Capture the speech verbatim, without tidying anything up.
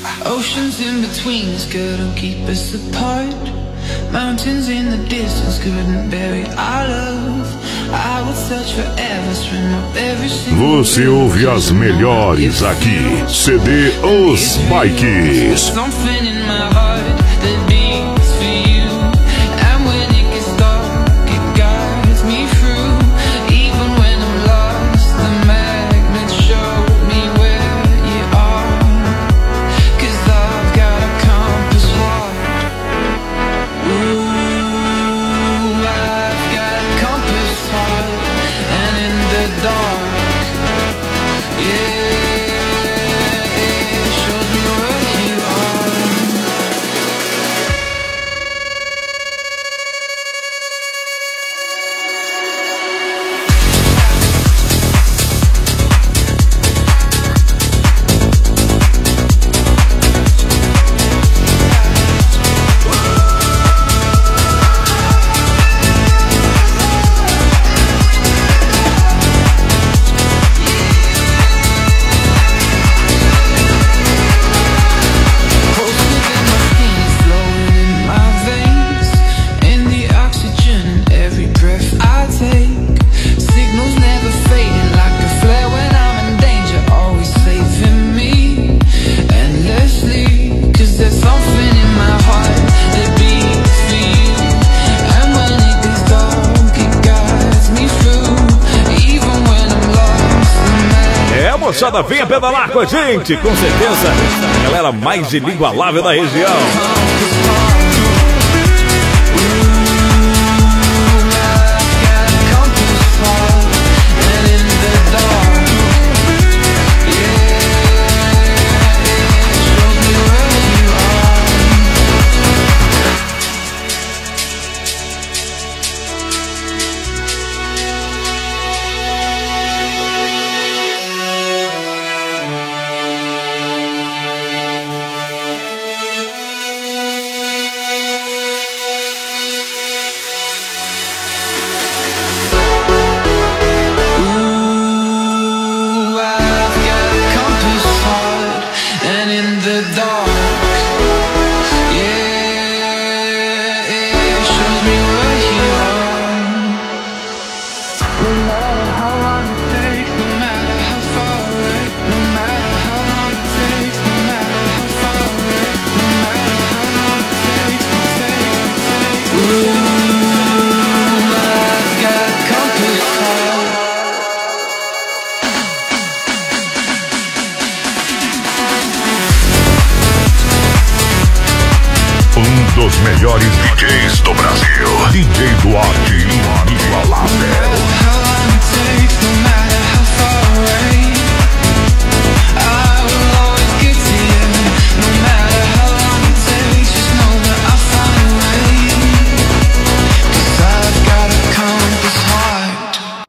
Oceans in between us couldn't keep us apart. Mountains in the distance couldn't bury our love. I would search forever, swim up every single. Você ouve as melhores aqui. C D Os Bikes. Something in my heart that beats for you. And when it gets dark, it guides me through. Even when I'm lost, the magnets show me where you are. Cause I've got a compass heart. Ooh, I've got a compass heart. And in the dark, yeah, it shows me where you are. Moçada, venha pedalar com a gente, com certeza, a galera mais inigualável da região. Um dos melhores D Js do Brasil.